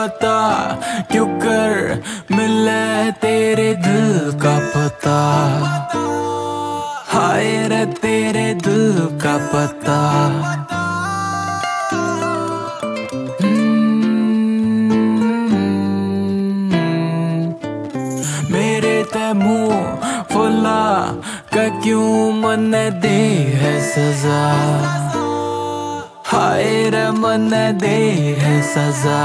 बता क्यों कर मिले तेरे दिल का पता, हाय रे तेरे दिल का पता। मेरे ते मुंह फुला का क्यों मन दे है सजा, हाय रे मन दे है सजा।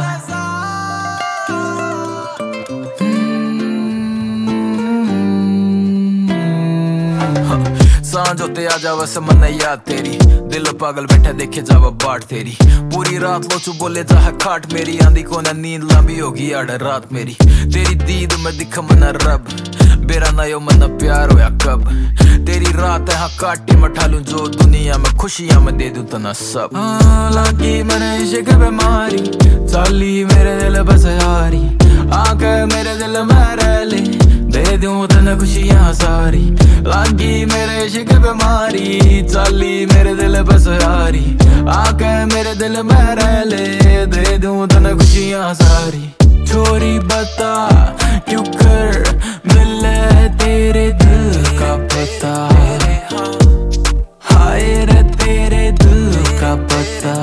सांझ होते आ जावा से मन याद तेरी, दिल पागल बैठा देखे जावा बाट तेरी। पूरी रात लोचू बोले जा है खाट मेरी, आंधी को ना नींद लंबी होगी आड़ रात मेरी। तेरी दीद में दिखा मना रब, बेरा ना यो मना प्यार होया कब। तेरी रात है हाँ काटी मठा लूं जो दुनिया में खुशियां में दे दूं तना सब। लागी मैंने इश्क बीमारी, चाली मेरे दिल बस यारी। आके मेरे दिल में रह ले, दे दूं तने खुशियां सारी। लागी मेरे इश्क बीमारी, चाली मेरे दिल बस यारी। आके मेरे दिल में रह ले, दे दूं तने खुशियां सारी। छोरी बता क्यों कर मिले तेरे दिल का पता, हाय रे तेरे दिल का पता,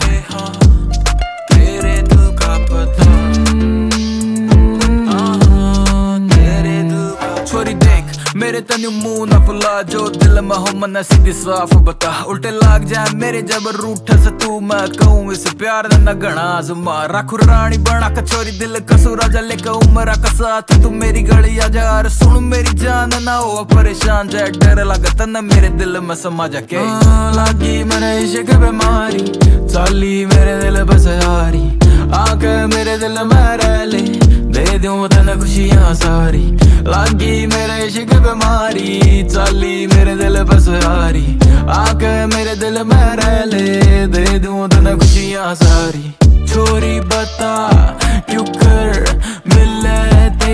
तेरे दिल का पता। छोरी देख मेरे तन्यू मुंह न फुला, जो दिल में हो मन सीधी साफ बता। उल्टे लाग जाए मेरे जब रूठ से तू, मैं कहूँ इस प्यार न घना आजमा। राखू रानी बना का छोरी दिल का सूरज लेकर उम्र का साथ, तू मेरी गली आ जा और सुन मेरी जान ना हो परेशान जाए। डर लगता न मेरे दिल में समा जाके, लागी मैंने इश्क बीमारी, चाली मेरे दिल बस यारी। आके मेरे दिल में रह ले, दे दूं तने खुशियां सारी। लागी मेरे इश्क बीमारी, चाली मेरे दिल बस यारी। आके मेरे दिल में रह ले, दे दूं तने खुशियां सारी। छोरी बता क्यों कर मिले